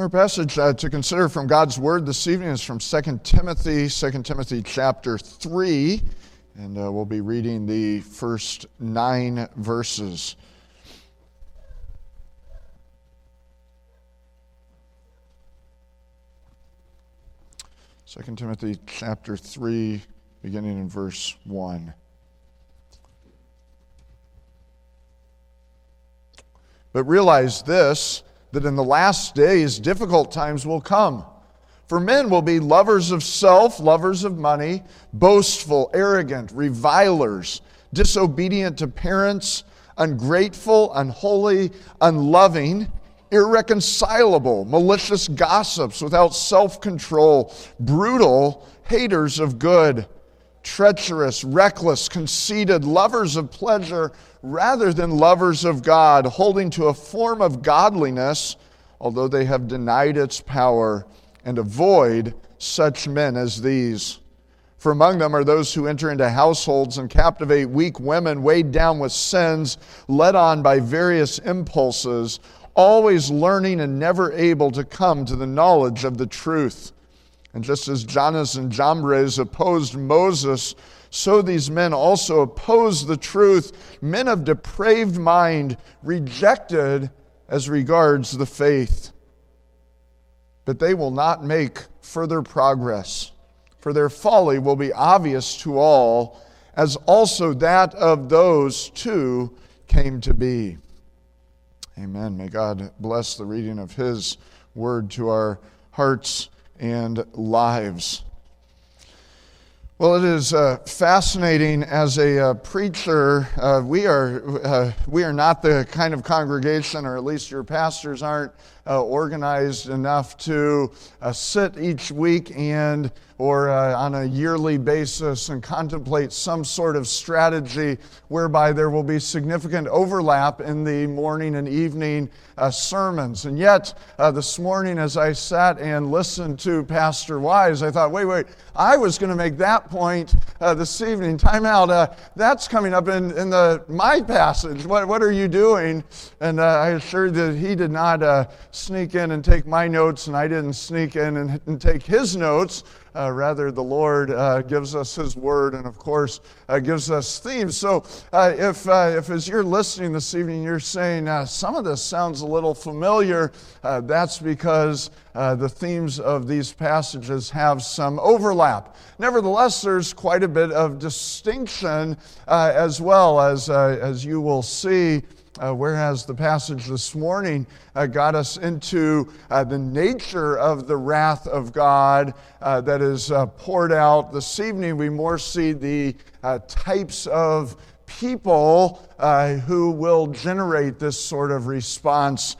Our passage to consider from God's Word this evening is from 2 Timothy chapter 3, and we'll be reading the first 9 verses. Second Timothy chapter 3, beginning in verse 1. But realize this, that in the last days difficult times will come. For men will be lovers of self, lovers of money, boastful, arrogant, revilers, disobedient to parents, ungrateful, unholy, unloving, irreconcilable, malicious gossips, without self-control, brutal, haters of good, treacherous, reckless, conceited, lovers of pleasure rather than lovers of God, holding to a form of godliness, although they have denied its power, and avoid such men as these. For among them are those who enter into households and captivate weak women, weighed down with sins, led on by various impulses, always learning and never able to come to the knowledge of the truth. And just as Jannes and Jambres opposed Moses, so these men also oppose the truth, men of depraved mind, rejected as regards the faith. But they will not make further progress, for their folly will be obvious to all, as also that of those too came to be. Amen. May God bless the reading of His word to our hearts and lives. Well, it is fascinating as a preacher. We are not the kind of congregation, or at least your pastors aren't organized enough to sit each week or on a yearly basis and contemplate some sort of strategy whereby there will be significant overlap in the morning and evening sermons. And yet, this morning as I sat and listened to Pastor Wise, I thought, wait, I was going to make that point this evening. Time out. That's coming up in my passage. What are you doing? And I assured that he did not sneak in and take my notes, and I didn't sneak in and take his notes. Rather, the Lord gives us His Word, and of course gives us themes. So if as you're listening this evening, you're saying, some of this sounds a little familiar, that's because the themes of these passages have some overlap. Nevertheless, there's quite a bit of distinction as well, as you will see. Whereas the passage this morning got us into the nature of the wrath of God that is poured out, this evening we more see the types of people who will generate this sort of response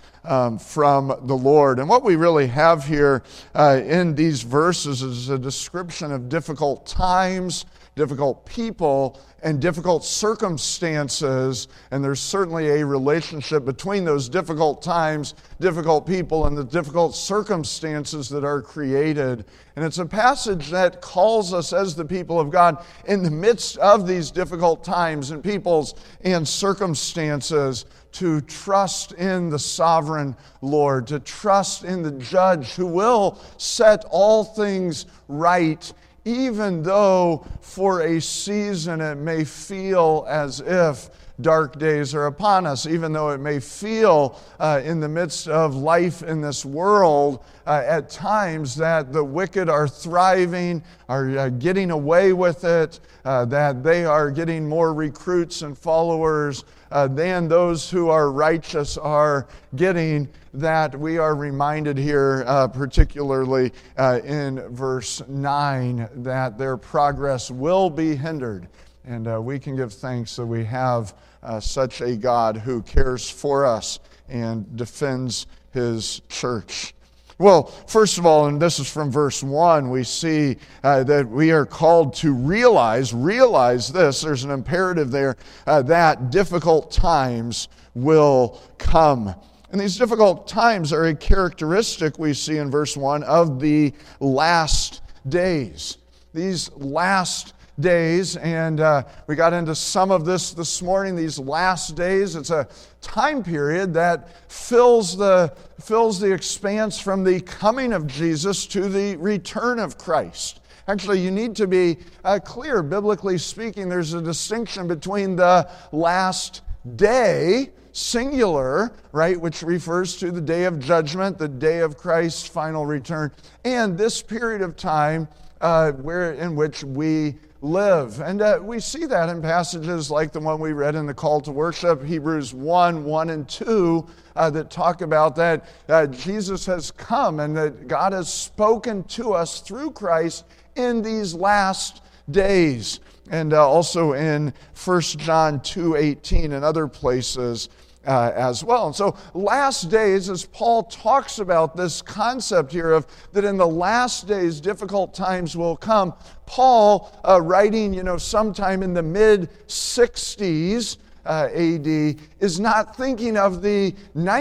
from the Lord. And what we really have here in these verses is a description of difficult times, difficult people, and difficult circumstances, and there's certainly a relationship between those difficult times, difficult people, and the difficult circumstances that are created. And it's a passage that calls us as the people of God, in the midst of these difficult times and peoples and circumstances, to trust in the sovereign Lord, to trust in the judge who will set all things right, even though for a season it may feel as if dark days are upon us, even though it may feel in the midst of life in this world at times that the wicked are thriving, are getting away with it, that they are getting more recruits and followers than those who are righteous are getting, that we are reminded here, particularly in verse 9, that their progress will be hindered. And we can give thanks that we have such a God who cares for us and defends His church. Well, first of all, and this is from verse 1, we see that we are called to realize this, there's an imperative there, that difficult times will come. And these difficult times are a characteristic, we see in verse 1, of the last days. These last days, and we got into some of this morning, these last days. It's a time period that fills the expanse from the coming of Jesus to the return of Christ. Actually, you need to be clear, biblically speaking, there's a distinction between the last day, singular, right, which refers to the day of judgment, the day of Christ's final return, and this period of time in which we live. And we see that in passages like the one we read in the call to worship, Hebrews 1 and 2, that talk about that Jesus has come and that God has spoken to us through Christ in these last days. And also in 1 John 2:18 and other places as well. And so last days, as Paul talks about this concept here of that in the last days difficult times will come, Paul writing sometime in the mid-60s AD is not thinking of the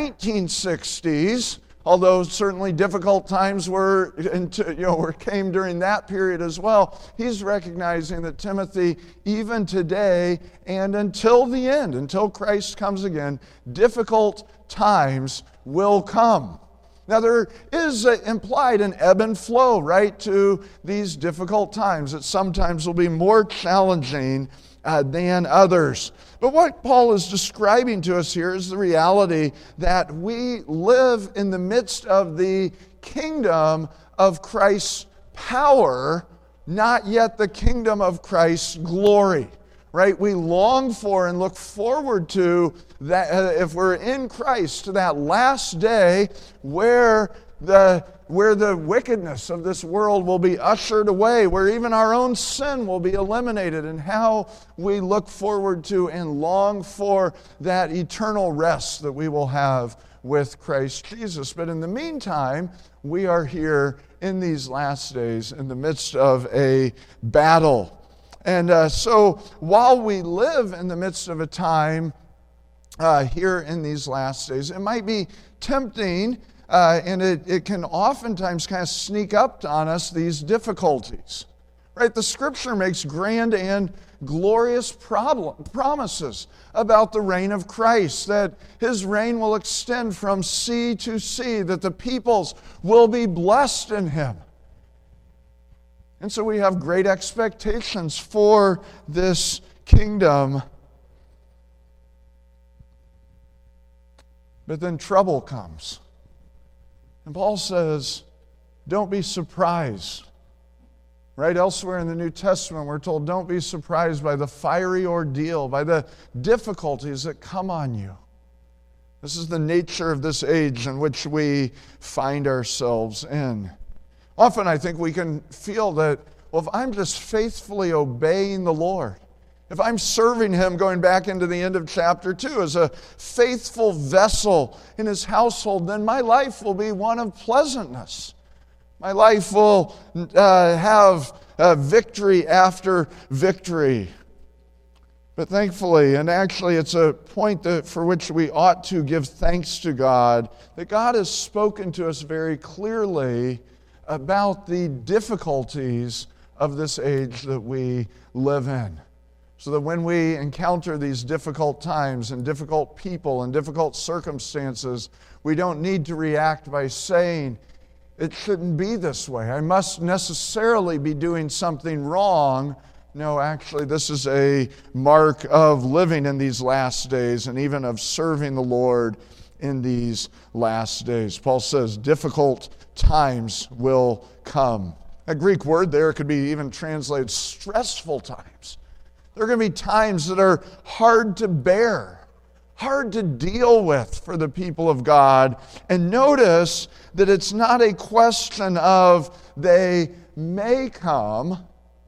1960s, although certainly difficult times came during that period as well. He's recognizing that Timothy, even today and until the end, until Christ comes again, difficult times will come. Now there is implied an ebb and flow, right, to these difficult times. That sometimes will be more challenging than others. But what Paul is describing to us here is the reality that we live in the midst of the kingdom of Christ's power, not yet the kingdom of Christ's glory. Right? We long for and look forward to that, if we're in Christ, to that last day where the wickedness of this world will be ushered away, where even our own sin will be eliminated, and how we look forward to and long for that eternal rest that we will have with Christ Jesus. But in the meantime, we are here in these last days in the midst of a battle. And so while we live in the midst of a time here in these last days, it might be tempting and it can oftentimes kind of sneak up on us, these difficulties. Right? The Scripture makes grand and glorious promises about the reign of Christ, that His reign will extend from sea to sea, that the peoples will be blessed in Him. And so we have great expectations for this kingdom. But then trouble comes. And Paul says, don't be surprised. Right? Elsewhere in the New Testament, we're told, don't be surprised by the fiery ordeal, by the difficulties that come on you. This is the nature of this age in which we find ourselves in. Often I think we can feel that, well, if I'm just faithfully obeying the Lord, if I'm serving Him, going back into the end of chapter 2, as a faithful vessel in His household, then my life will be one of pleasantness. My life will have victory after victory. But thankfully, and actually it's a point for which we ought to give thanks to God, that God has spoken to us very clearly about the difficulties of this age that we live in. So that when we encounter these difficult times and difficult people and difficult circumstances, we don't need to react by saying, it shouldn't be this way. I must necessarily be doing something wrong. No, actually, this is a mark of living in these last days and even of serving the Lord in these last days. Paul says, difficult times will come. A Greek word there could be even translated stressful times. There are going to be times that are hard to bear, hard to deal with for the people of God. And notice that it's not a question of they may come.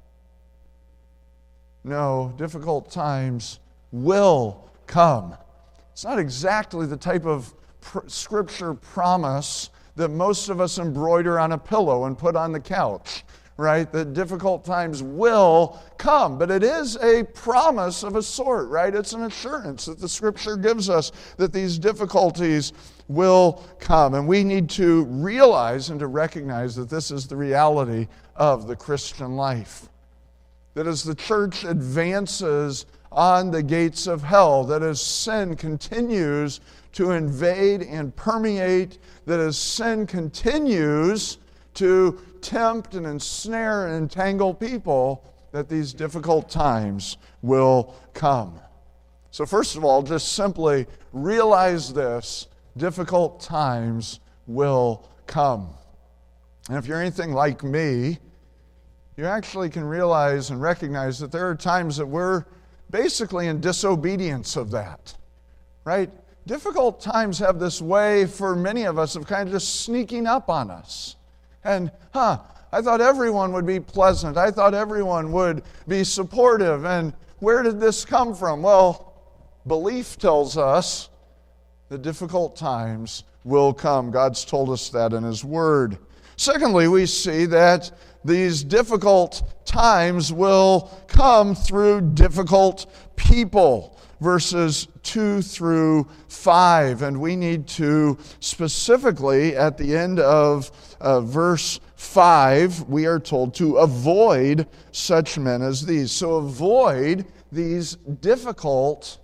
No, difficult times will come. It's not exactly the type of Scripture promise that most of us embroider on a pillow and put on the couch, right? That difficult times will come. But it is a promise of a sort, right? It's an assurance that the Scripture gives us that these difficulties will come. And we need to realize and to recognize that this is the reality of the Christian life. that as the church advances on the gates of hell, that as sin continues to invade and permeate, that as sin continues to tempt and ensnare and entangle people, that these difficult times will come. So first of all, just simply realize this: difficult times will come. And if you're anything like me, you actually can realize and recognize that there are times that we're basically in disobedience of that, right? Difficult times have this way for many of us of kind of just sneaking up on us. And, I thought everyone would be pleasant. I thought everyone would be supportive. And where did this come from? Well, belief tells us that difficult times will come. God's told us that in His Word. Secondly, we see that these difficult times will come through difficult people. Verses 2 through 5. And we need to specifically, at the end of verse 5, we are told to avoid such men as these. So avoid these difficult,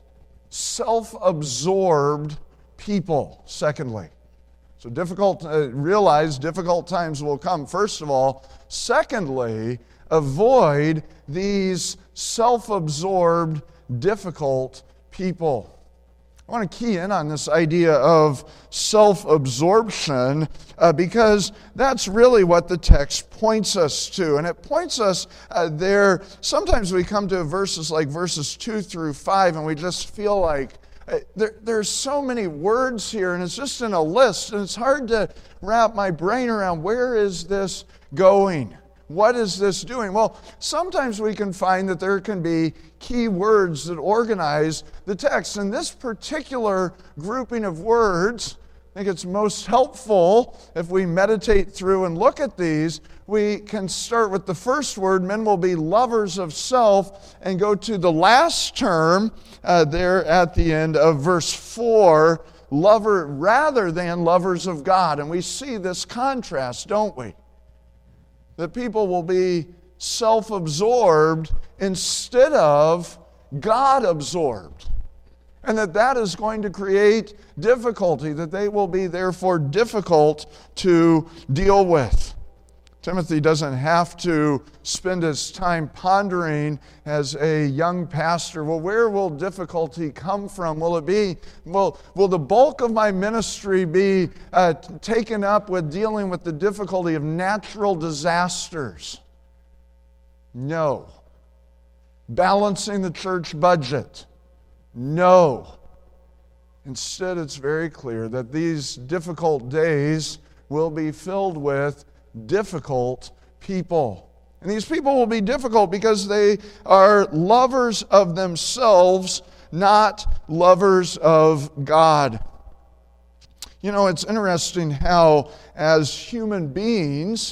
self-absorbed people, secondly. So realize difficult times will come, first of all. Secondly, avoid these self-absorbed, difficult people. I want to key in on this idea of self-absorption because that's really what the text points us to. And it points us there. Sometimes we come to verses like verses 2 through 5 and we just feel like there's so many words here and it's just in a list and it's hard to wrap my brain around where is this going? What is this doing? Well, sometimes we can find that there can be key words that organize the text. In this particular grouping of words, I think it's most helpful if we meditate through and look at these. We can start with the first word, men will be lovers of self, and go to the last term there at the end of verse 4, lover rather than lovers of God. And we see this contrast, don't we? That people will be self-absorbed instead of God-absorbed. And that is going to create difficulty, that they will be therefore difficult to deal with. Timothy doesn't have to spend his time pondering as a young pastor, well, where will difficulty come from? Will the bulk of my ministry be taken up with dealing with the difficulty of natural disasters? No. Balancing the church budget? No. Instead, it's very clear that these difficult days will be filled with difficult people. And these people will be difficult because they are lovers of themselves, not lovers of God. You know, it's interesting how, as human beings,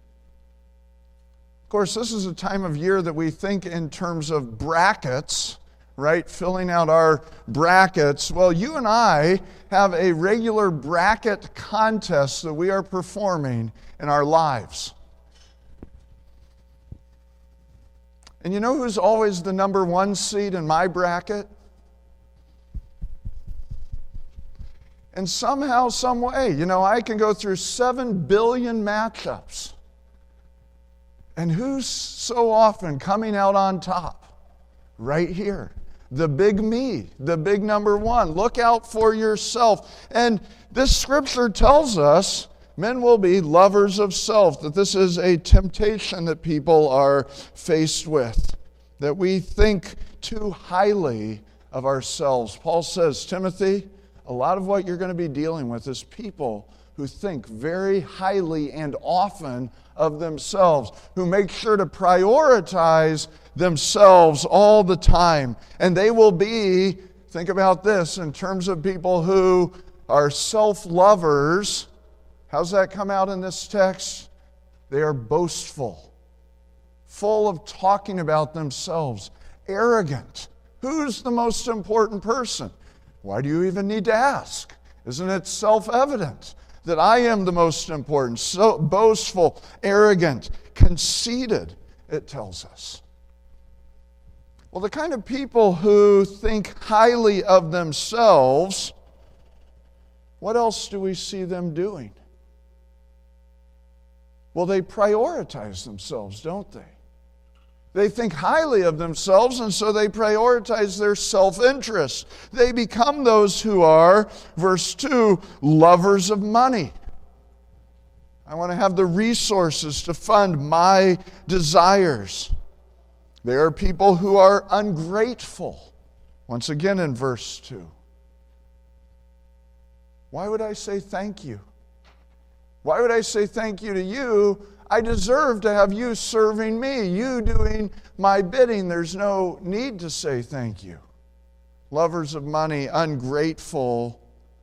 of course, this is a time of year that we think in terms of brackets, right? Filling out our brackets. Well, you and I have a regular bracket contest that we are performing in our lives. And you know who's always the number one seed in my bracket? And somehow, some way, I can go through 7 billion matchups. And who's so often coming out on top? Right here. The big me, the big number one. Look out for yourself. And this scripture tells us men will be lovers of self, that this is a temptation that people are faced with, that we think too highly of ourselves. Paul says, Timothy, a lot of what you're going to be dealing with is people who think very highly and often of themselves, who make sure to prioritize themselves all the time. And they will be, think about this, in terms of people who are self-lovers. How's that come out in this text? They are boastful, full of talking about themselves, arrogant. Who's the most important person? Why do you even need to ask? Isn't it self-evident that I am the most important? So boastful, arrogant, conceited, it tells us. Well, the kind of people who think highly of themselves, what else do we see them doing? Well, they prioritize themselves, don't they? They think highly of themselves, and so they prioritize their self-interest. They become those who are, verse 2, lovers of money. I want to have the resources to fund my desires. They are people who are ungrateful. Once again in verse 2. Why would I say thank you? Why would I say thank you to you? I deserve to have you serving me, you doing my bidding. There's no need to say thank you. Lovers of money, ungrateful,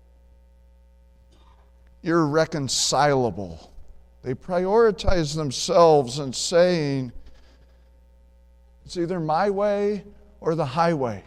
irreconcilable. They prioritize themselves and saying, it's either my way or the highway.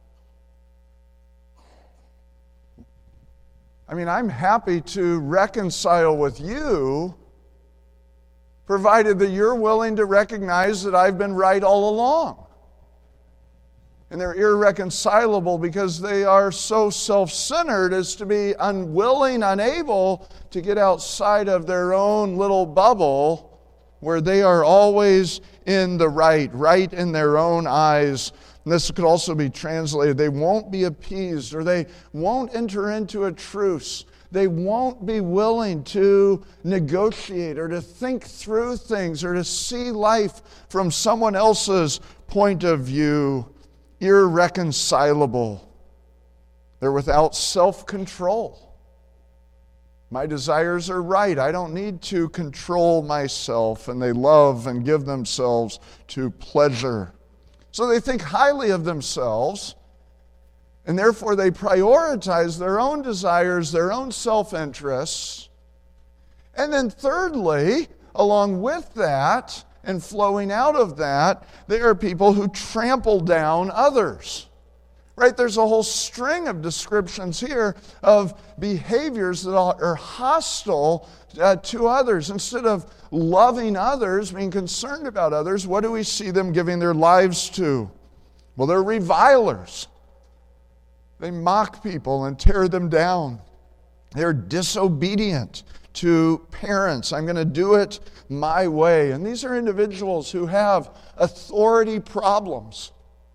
I mean, I'm happy to reconcile with you, provided that you're willing to recognize that I've been right all along. And they're irreconcilable because they are so self-centered as to be unwilling, unable to get outside of their own little bubble where they are always in the right in their own eyes. And this could also be translated, they won't be appeased, or they won't enter into a truce. They won't be willing to negotiate or to think through things or to see life from someone else's point of view. Irreconcilable. They're without self-control. My desires are right. I don't need to control myself. And they love and give themselves to pleasure. So they think highly of themselves, and therefore they prioritize their own desires, their own self-interests. And then thirdly, along with that, and flowing out of that, they are people who trample down others. Right? There's a whole string of descriptions here of behaviors that are hostile to others. Instead of loving others, being concerned about others, what do we see them giving their lives to? Well, they're revilers. They mock people and tear them down. They're disobedient to parents. I'm going to do it my way. And these are individuals who have authority problems.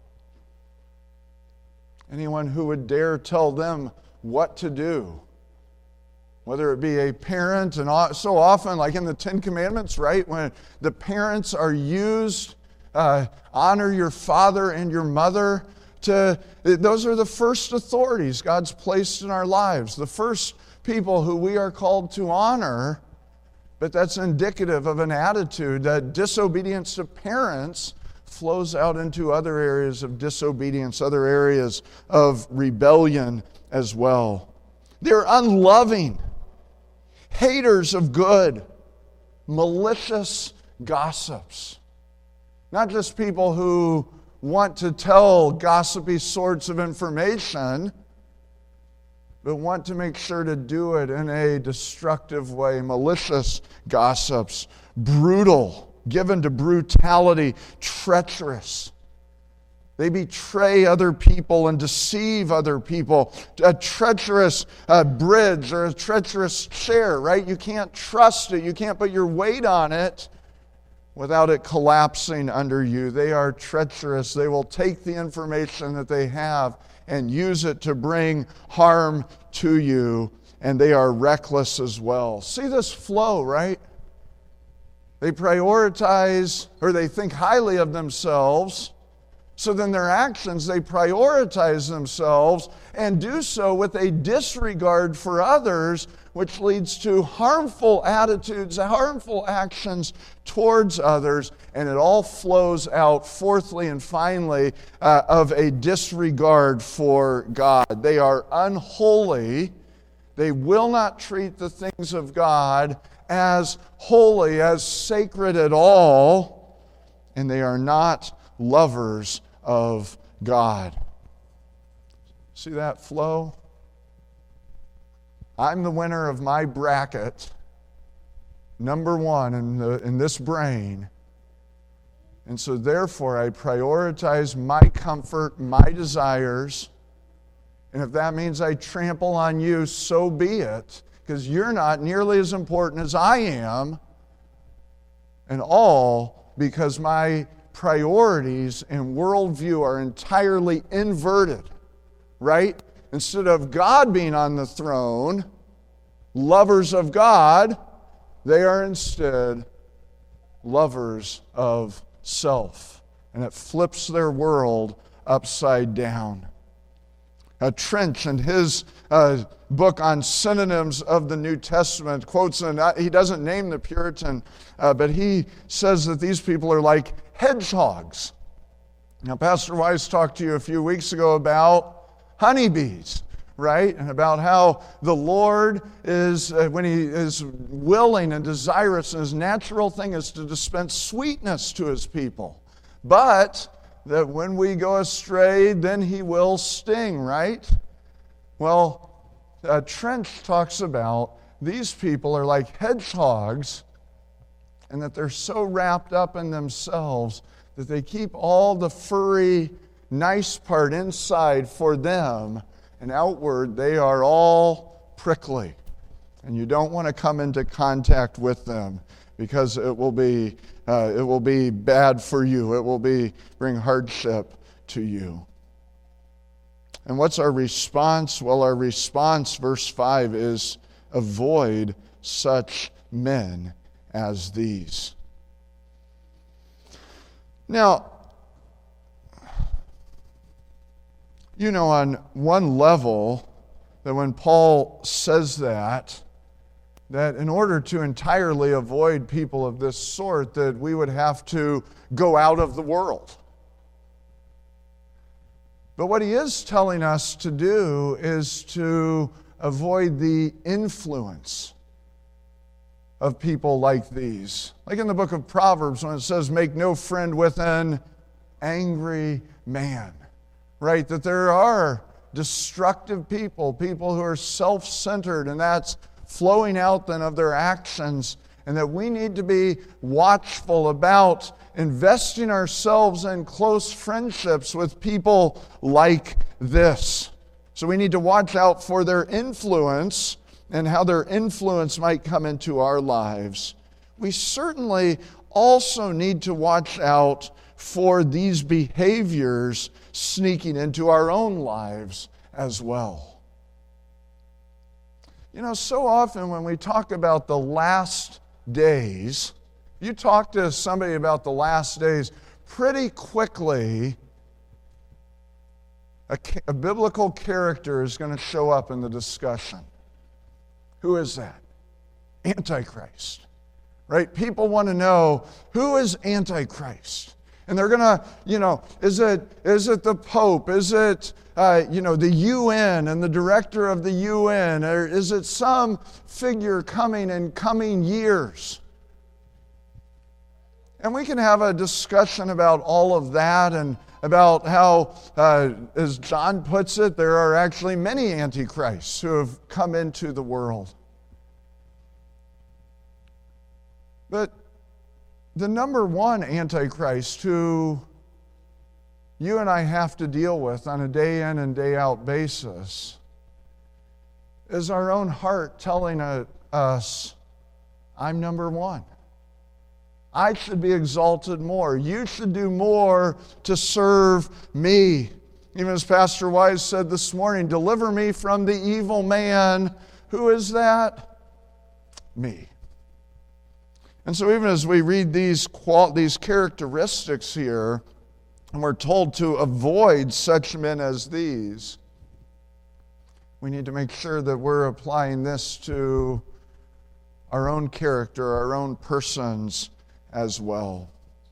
Anyone who would dare tell them what to do, whether it be a parent, and so often, like in the Ten Commandments, right, when the parents are used, honor your father and your mother, those are the first authorities God's placed in our lives, the first people who we are called to honor, but that's indicative of an attitude that disobedience to parents flows out into other areas of disobedience, other areas of rebellion as well. They're unloving, haters of good, malicious gossips. Not just people who want to tell gossipy sorts of information, but want to make sure to do it in a destructive way. Malicious gossips, brutal, given to brutality, treacherous. They betray other people and deceive other people. A treacherous bridge or a treacherous chair, right? You can't trust it. You can't put your weight on it without it collapsing under you. They are treacherous. They will take the information that they have and use it to bring harm to you. And they are reckless as well. See this flow, right? They prioritize, or they think highly of themselves. So then their actions, they prioritize themselves and do so with a disregard for others, which leads to harmful attitudes, harmful actions towards others, and it all flows out, fourthly and finally, of a disregard for God. They are unholy. They will not treat the things of God as holy, as sacred at all, and they are not lovers of God. See that flow? I'm the winner of my bracket. Number one in this brain And so therefore I prioritize my comfort, my desires. And if that means I trample on you, so be it, because you're not nearly as important as I am. And all because my priorities and worldview are entirely inverted, right? Instead of God being on the throne, lovers of God, they are instead lovers of self. And it flips their world upside down. Trench, in his book on synonyms of the New Testament, quotes, and he doesn't name the Puritan, but he says that these people are like hedgehogs. Now, Pastor Wise talked to you a few weeks ago about honeybees, right? And about how the Lord is, when He is willing and desirous, and His natural thing is to dispense sweetness to His people. But that when we go astray, then He will sting, right? Well, Trench talks about these people are like hedgehogs, and that they're so wrapped up in themselves that they keep all the furry, nice part inside for them, and outward they are all prickly. And you don't want to come into contact with them, because it will be bad for you. It will bring hardship to you. And what's our response? Well, our response, verse 5, is avoid such men as these. Now, you know, on one level, that when Paul says that in order to entirely avoid people of this sort, that we would have to go out of the world. But what he is telling us to do is to avoid the influence of people like these. Like in the book of Proverbs, when it says, make no friend with an angry man, right? That there are destructive people who are self-centered, and that's flowing out then of their actions, and that we need to be watchful about investing ourselves in close friendships with people like this. So we need to watch out for their influence and how their influence might come into our lives. We certainly also need to watch out for these behaviors sneaking into our own lives as well. You know, so often when we talk about the last days, you talk to somebody about the last days, pretty quickly a biblical character is going to show up in the discussion. Who is that? Antichrist. Right? People want to know, who is Antichrist? And they're going to, is it the Pope? Is it, the UN and the director of the UN? Or is it some figure coming in coming years? And we can have a discussion about all of that, and about how, as John puts it, there are actually many antichrists who have come into the world. But the number one antichrist who you and I have to deal with on a day in and day out basis is our own heart telling us, I'm number one. I should be exalted more. You should do more to serve me. Even as Pastor Wise said this morning, deliver me from the evil man. Who is that? Me. And so even as we read these characteristics here, and we're told to avoid such men as these, we need to make sure that we're applying this to our own character, our own persons as well.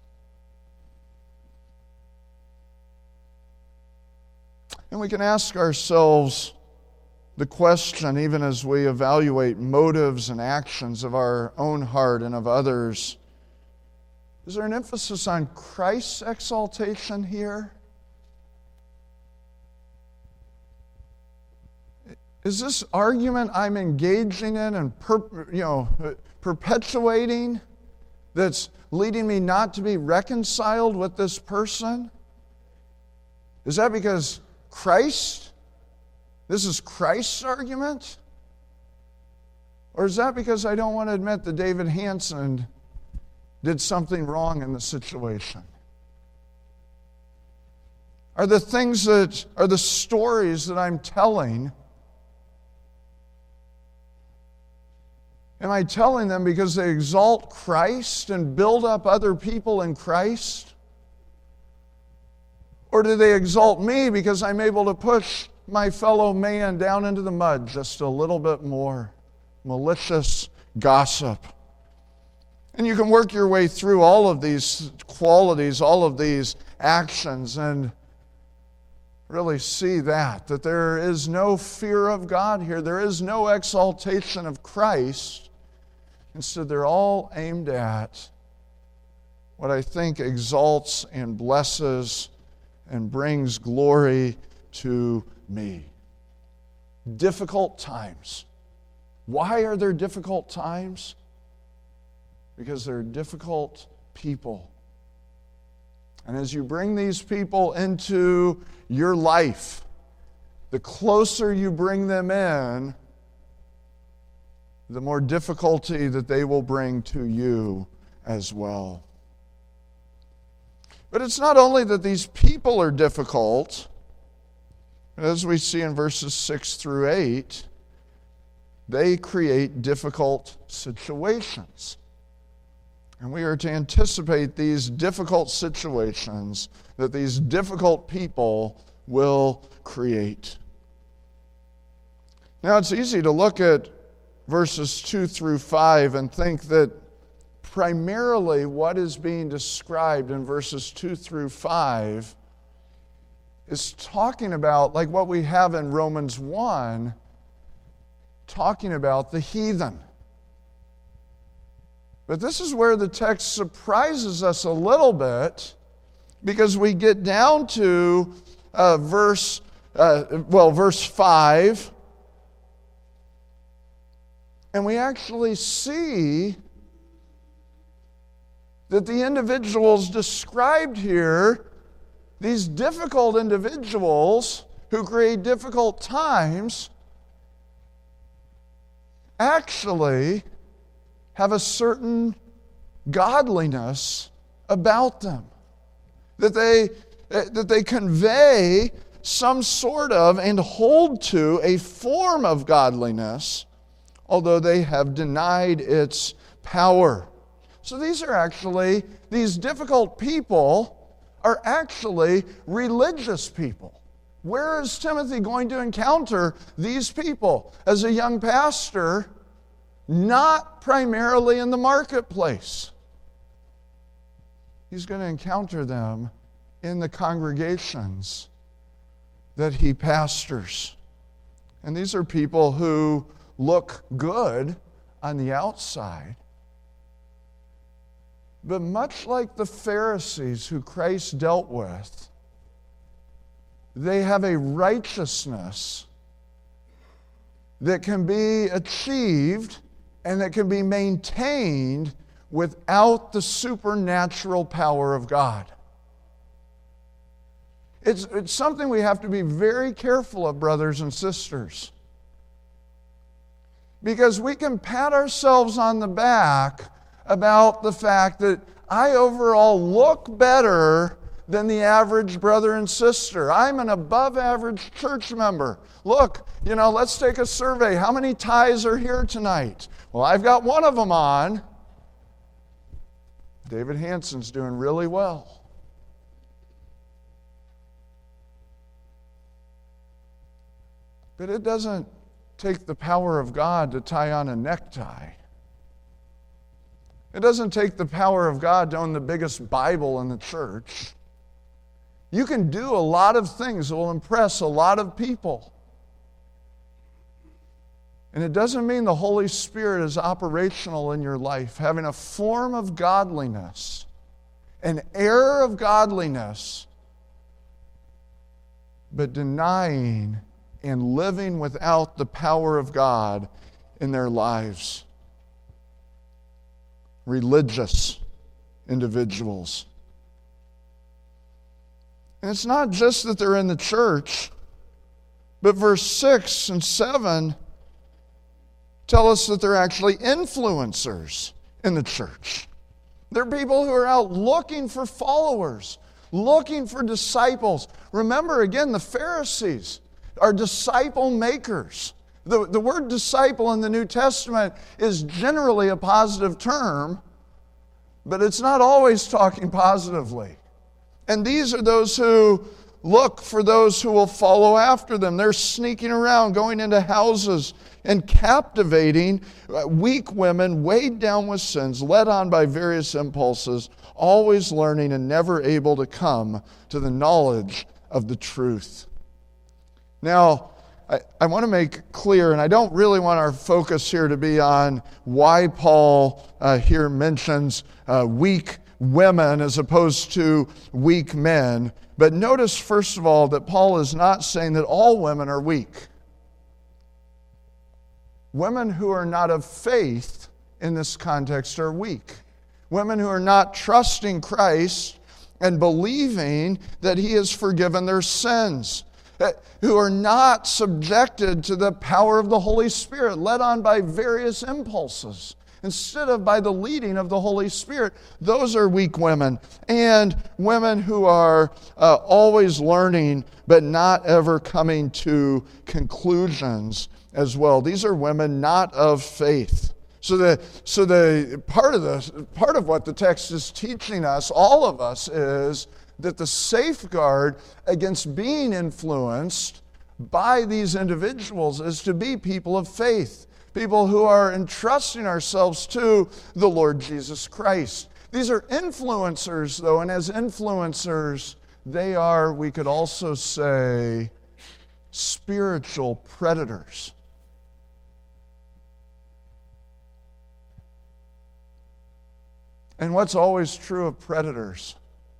And we can ask ourselves the question, even as we evaluate motives and actions of our own heart and of others, is there an emphasis on Christ's exaltation here? Is this argument I'm engaging in and perpetuating that's leading me not to be reconciled with this person? Is that because Christ? This is Christ's argument? Or is that because I don't want to admit that David Hansen did something wrong in the situation? Are the things that are the stories that I'm telling, am I telling them because they exalt Christ and build up other people in Christ? Or do they exalt me because I'm able to push my fellow man down into the mud just a little bit more? Malicious gossip. And you can work your way through all of these qualities, all of these actions, and really see that there is no fear of God here. There is no exaltation of Christ. Instead, they're all aimed at what I think exalts and blesses and brings glory to me. Difficult times. Why are there difficult times? Because they're difficult people. And as you bring these people into your life, the closer you bring them in, the more difficulty that they will bring to you as well. But it's not only that these people are difficult, as we see in verses 6 through 8, they create difficult situations. And we are to anticipate these difficult situations that these difficult people will create. Now, it's easy to look at verses 2 through 5 and think that primarily what is being described in verses 2 through 5 is talking about, like what we have in Romans 1, talking about the heathen. But this is where the text surprises us a little bit, because we get down to verse 5, and we actually see that the individuals described here, these difficult individuals who create difficult times, actually have a certain godliness about them. That they convey some sort of and hold to a form of godliness, although they have denied its power. So these difficult people are actually religious people. Where is Timothy going to encounter these people? As a young pastor, not primarily in the marketplace. He's going to encounter them in the congregations that he pastors. And these are people who look good on the outside. But much like the Pharisees who Christ dealt with, they have a righteousness that can be achieved and that can be maintained without the supernatural power of God. It's something we have to be very careful of, brothers and sisters. Because we can pat ourselves on the back about the fact that I overall look better than the average brother and sister. I'm an above average church member. Look, let's take a survey. How many ties are here tonight? Well, I've got one of them on. David Hansen's doing really well. But it doesn't take the power of God to tie on a necktie. It doesn't take the power of God to own the biggest Bible in the church. You can do a lot of things that will impress a lot of people. And it doesn't mean the Holy Spirit is operational in your life. Having a form of godliness, an air of godliness, but denying and living without the power of God in their lives. Religious. individuals. And it's not just that they're in the church, but verse 6 and 7 tell us that they're actually influencers in the church. They're people who are out looking for followers, looking for disciples. Remember, again, the Pharisees are disciple makers. The word disciple in the New Testament is generally a positive term, but it's not always talking positively. And these are those who look for those who will follow after them. They're sneaking around, going into houses and captivating weak women weighed down with sins, led on by various impulses, always learning and never able to come to the knowledge of the truth. Now, I want to make clear, and I don't really want our focus here to be on why Paul here mentions weak women as opposed to weak men. But notice, first of all, that Paul is not saying that all women are weak. Women who are not of faith in this context are weak. Women who are not trusting Christ and believing that He has forgiven their sins, who are not subjected to the power of the Holy Spirit, led on by various impulses, instead of by the leading of the Holy Spirit. Those are weak women. And women who are always learning, but not ever coming to conclusions as well. These are women not of faith. So the part of what the text is teaching us, all of us, is that the safeguard against being influenced by these individuals is to be people of faith, people who are entrusting ourselves to the Lord Jesus Christ. These are influencers, though, and as influencers, they are, we could also say, spiritual predators. And what's always true of predators?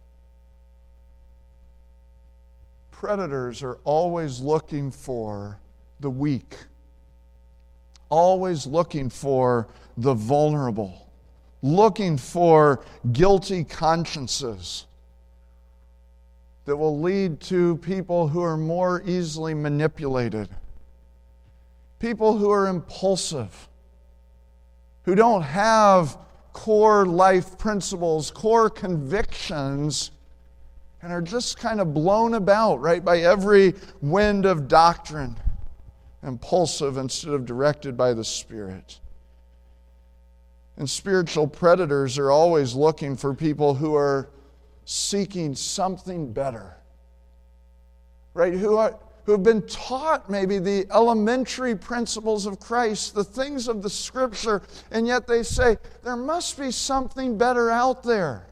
Predators are always looking for the weak, always looking for the vulnerable, looking for guilty consciences that will lead to people who are more easily manipulated, people who are impulsive, who don't have core life principles, core convictions, and are just kind of blown about, right, by every wind of doctrine, impulsive instead of directed by the Spirit. And spiritual predators are always looking for people who are seeking something better, right, who have been taught maybe the elementary principles of Christ, the things of the Scripture, and yet they say, there must be something better out there.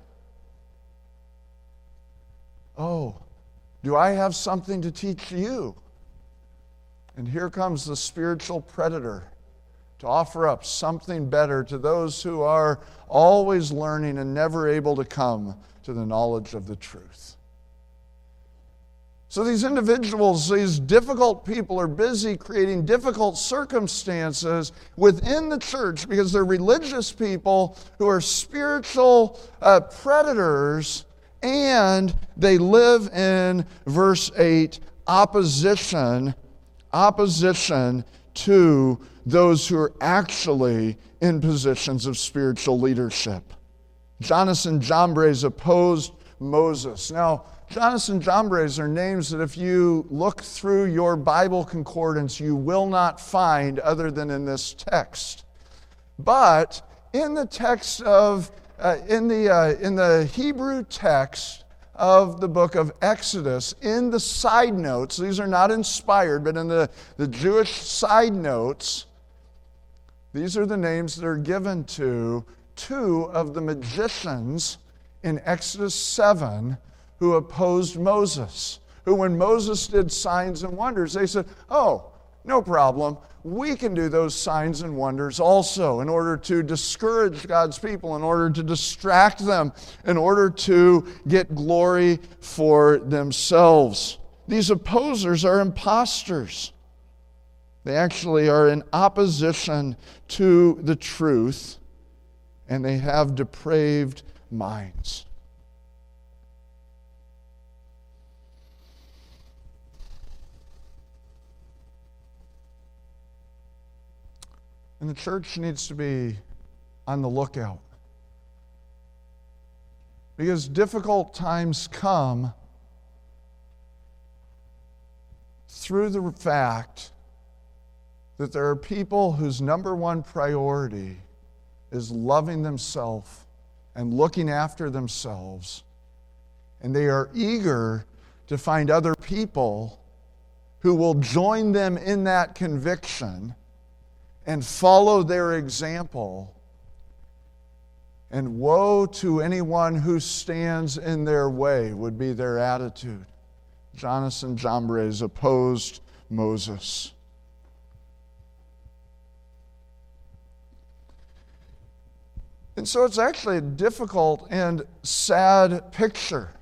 Oh, do I have something to teach you? And here comes the spiritual predator to offer up something better to those who are always learning and never able to come to the knowledge of the truth. So these individuals, these difficult people, are busy creating difficult circumstances within the church because they're religious people who are spiritual predators, and they live in, verse 8, opposition to those who are actually in positions of spiritual leadership. Jannes and Jambres opposed Moses. Now, Jannes and Jambres are names that if you look through your Bible concordance, you will not find other than in this text. But in the text of, in the Hebrew text of the book of Exodus, in the side notes, these are not inspired, but in the Jewish side notes, these are the names that are given to two of the magicians in Exodus 7 who opposed Moses, who when Moses did signs and wonders, they said, oh, no problem. We can do those signs and wonders also in order to discourage God's people, in order to distract them, in order to get glory for themselves. These opposers are imposters. They actually are in opposition to the truth, and they have depraved minds. And the church needs to be on the lookout. Because difficult times come through the fact that there are people whose number one priority is loving themselves and looking after themselves. And they are eager to find other people who will join them in that conviction and follow their example. And woe to anyone who stands in their way, would be their attitude. Jannes and Jambres opposed Moses. And so it's actually a difficult and sad picture.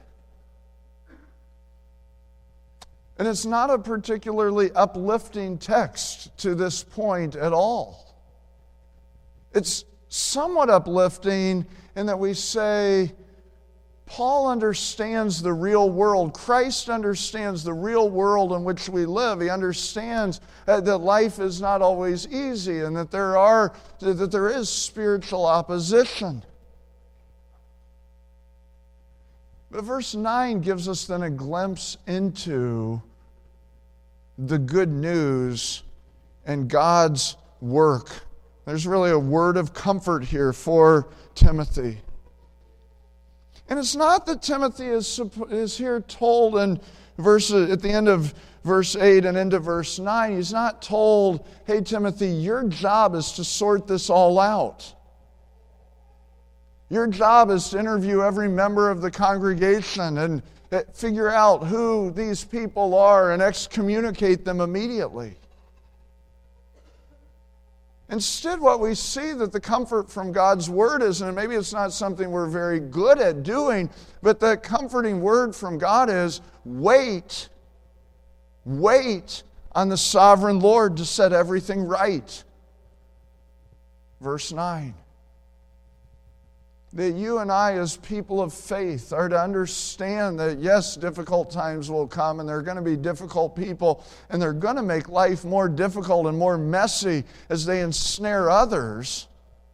And it's not a particularly uplifting text to this point at all. It's somewhat uplifting in that we say, Paul understands the real world. Christ understands the real world in which we live. He understands that life is not always easy and that there is spiritual opposition. But verse 9 gives us then a glimpse into the good news and God's work. There's really a word of comfort here for Timothy. And it's not that Timothy is here told at the end of verse 8 and into verse 9, he's not told, hey, Timothy, your job is to sort this all out. Your job is to interview every member of the congregation and figure out who these people are and excommunicate them immediately. Instead, what we see that the comfort from God's word is, and maybe it's not something we're very good at doing, but the comforting word from God is, wait on the sovereign Lord to set everything right. Verse 9. That you and I as people of faith are to understand that yes, difficult times will come and there are going to be difficult people and they're going to make life more difficult and more messy as they ensnare others.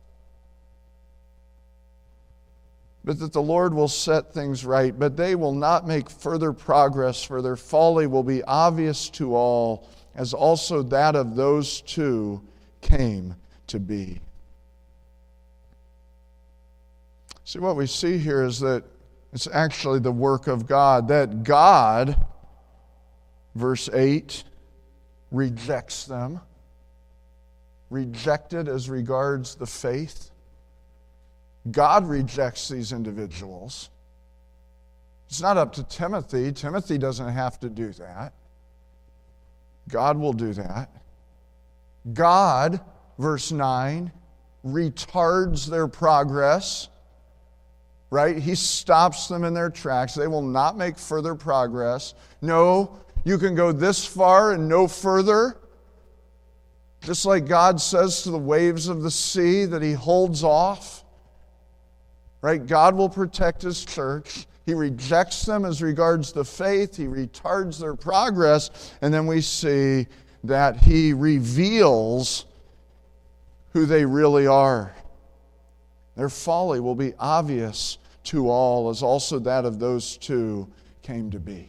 But that the Lord will set things right, but they will not make further progress, for their folly will be obvious to all, as also that of those two came to be. See, what we see here is that it's actually the work of God. That God, verse 8, rejects them. Rejected as regards the faith. God rejects these individuals. It's not up to Timothy. Timothy doesn't have to do that. God will do that. God, verse 9, retards their progress. Right? He stops them in their tracks. They will not make further progress. No, you can go this far and no further. Just like God says to the waves of the sea that He holds off. Right? God will protect His church. He rejects them as regards the faith. He retards their progress. And then we see that He reveals who they really are. Their folly will be obvious to all, as also that of those two came to be.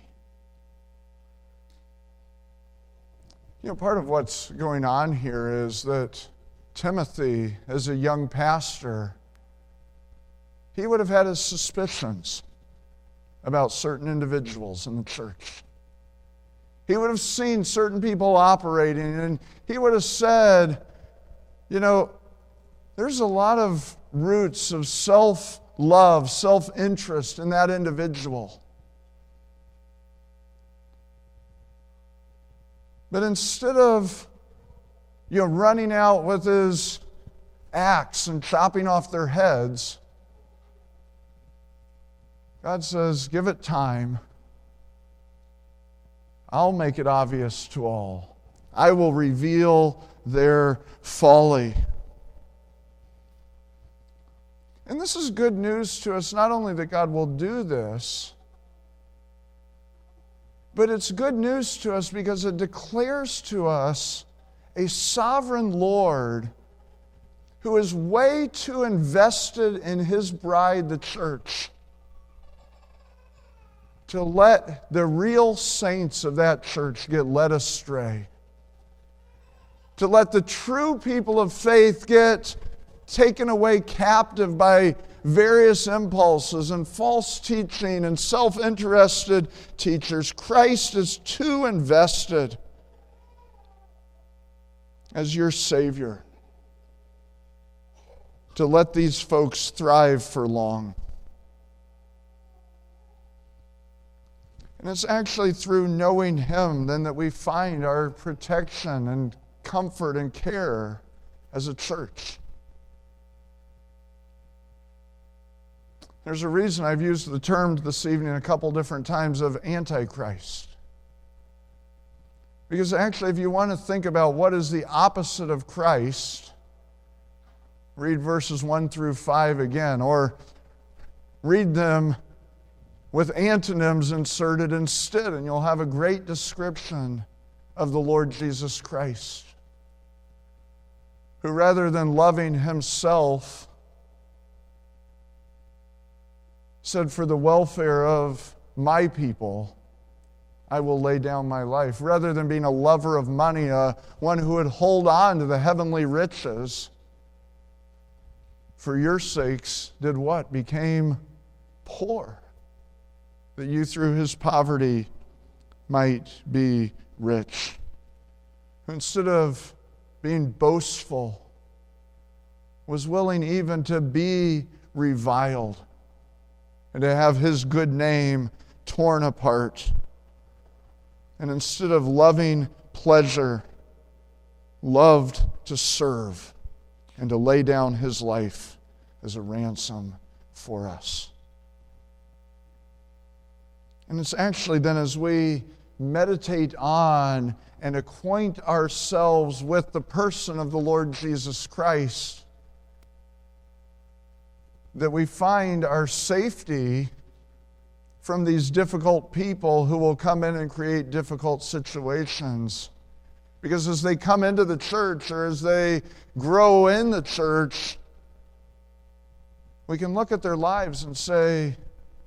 You know, part of what's going on here is that Timothy, as a young pastor, he would have had his suspicions about certain individuals in the church. He would have seen certain people operating, and he would have said, you know, there's a lot of roots of self-love, self-interest in that individual. But instead of, running out with his axe and chopping off their heads, God says, give it time. I'll make it obvious to all. I will reveal their folly. And this is good news to us, not only that God will do this, but it's good news to us because it declares to us a sovereign Lord who is way too invested in his bride, the church, to let the real saints of that church get led astray. To let the true people of faith get taken away captive by various impulses and false teaching and self-interested teachers. Christ is too invested as your Savior to let these folks thrive for long. And it's actually through knowing Him then that we find our protection and comfort and care as a church. There's a reason I've used the term this evening a couple different times of Antichrist. Because actually, if you want to think about what is the opposite of Christ, read verses 1 through 5 again, or read them with antonyms inserted instead, and you'll have a great description of the Lord Jesus Christ, who rather than loving Himself, said, for the welfare of my people, I will lay down my life. Rather than being a lover of money, one who would hold on to the heavenly riches, for your sakes, did what? Became poor, that you through His poverty might be rich. Instead of being boastful, was willing even to be reviled and to have His good name torn apart. And instead of loving pleasure, loved to serve and to lay down His life as a ransom for us. And it's actually then as we meditate on and acquaint ourselves with the person of the Lord Jesus Christ that we find our safety from these difficult people who will come in and create difficult situations. Because as they come into the church or as they grow in the church, we can look at their lives and say,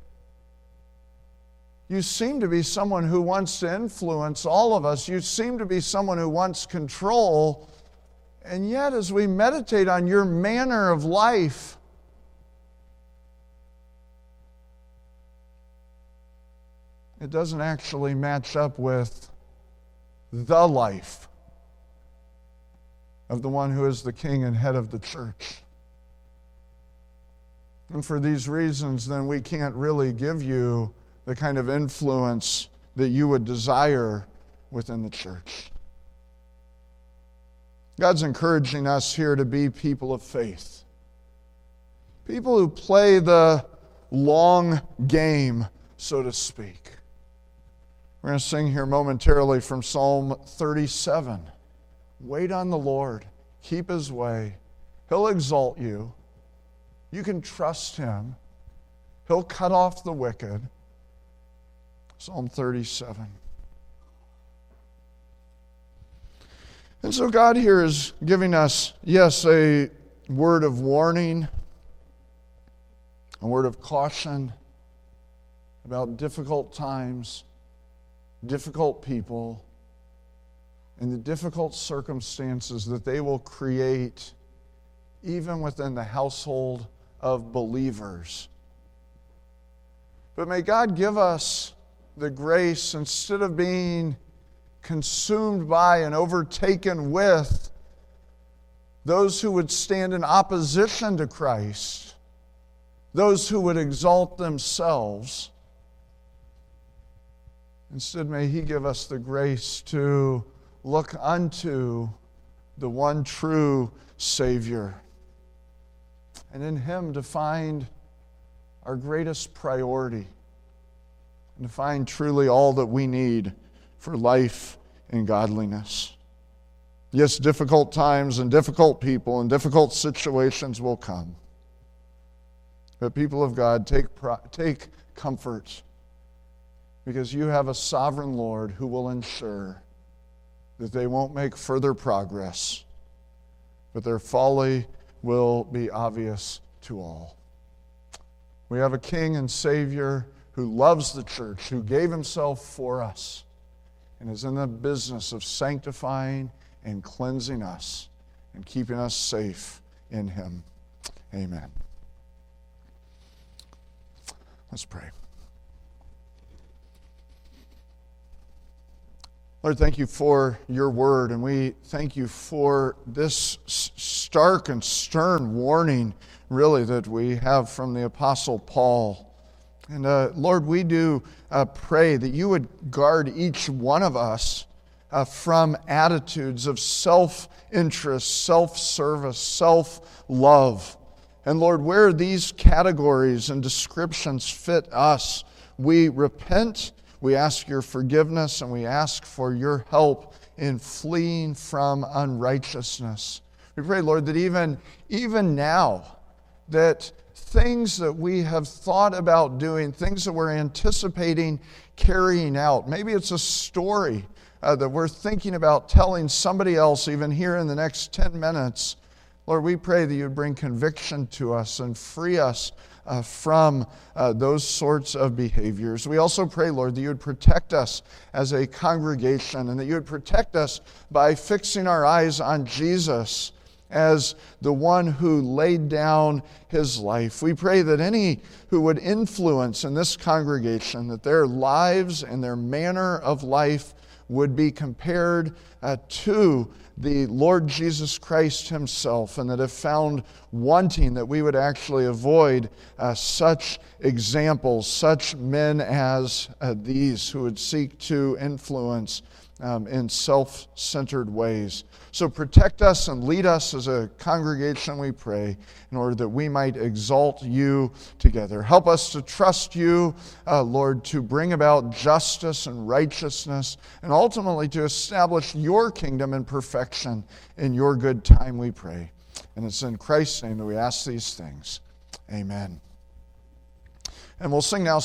you seem to be someone who wants to influence all of us. You seem to be someone who wants control. And yet, as we meditate on your manner of life, it doesn't actually match up with the life of the one who is the king and head of the church. And for these reasons, then we can't really give you the kind of influence that you would desire within the church. God's encouraging us here to be people of faith. People who play the long game, so to speak. We're going to sing here momentarily from Psalm 37. Wait on the Lord. Keep His way. He'll exalt you. You can trust Him. He'll cut off the wicked. Psalm 37. And so God here is giving us, yes, a word of warning, a word of caution about difficult times, difficult people, and the difficult circumstances that they will create even within the household of believers. But may God give us the grace, instead of being consumed by and overtaken with those who would stand in opposition to Christ, those who would exalt themselves, instead may He give us the grace to look unto the one true Savior, and in Him to find our greatest priority, and to find truly all that we need for life and godliness. Yes, difficult times and difficult people and difficult situations will come. But people of God, take comfort, because you have a sovereign Lord who will ensure that they won't make further progress, but their folly will be obvious to all. We have a King and Savior who loves the church, who gave himself for us, and is in the business of sanctifying and cleansing us and keeping us safe in him. Amen. Let's pray. Lord, thank you for your word, and we thank you for this stark and stern warning, really, that we have from the Apostle Paul. And Lord, we do pray that you would guard each one of us from attitudes of self-interest, self-service, self-love. And Lord, where these categories and descriptions fit us, we repent, we ask your forgiveness, and we ask for your help in fleeing from unrighteousness. We pray, Lord, that even now, that things that we have thought about doing, things that we're anticipating carrying out, maybe it's a story that we're thinking about telling somebody else even here in the next 10 minutes. Lord, we pray that you'd bring conviction to us and free us from those sorts of behaviors. We also pray, Lord, that you would protect us as a congregation, and that you would protect us by fixing our eyes on Jesus as the one who laid down his life. We pray that any who would influence in this congregation, that their lives and their manner of life would be compared to the Lord Jesus Christ himself, and that if found wanting, that we would actually avoid such examples, such men as these who would seek to influence in self-centered ways. So protect us and lead us as a congregation, we pray, in order that we might exalt you together. Help us to trust you, Lord, to bring about justice and righteousness, and ultimately to establish your kingdom in perfection in your good time, we pray. And it's in Christ's name that we ask these things. Amen. And we'll sing now